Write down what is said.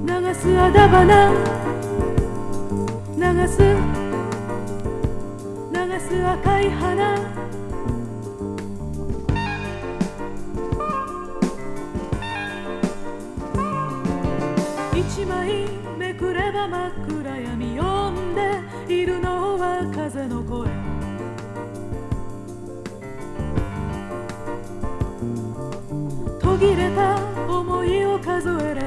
流すあだ花、流す赤い花、一枚めくれば真っ暗闇、呼んでいるのは風の声。途切れた想いを数えれ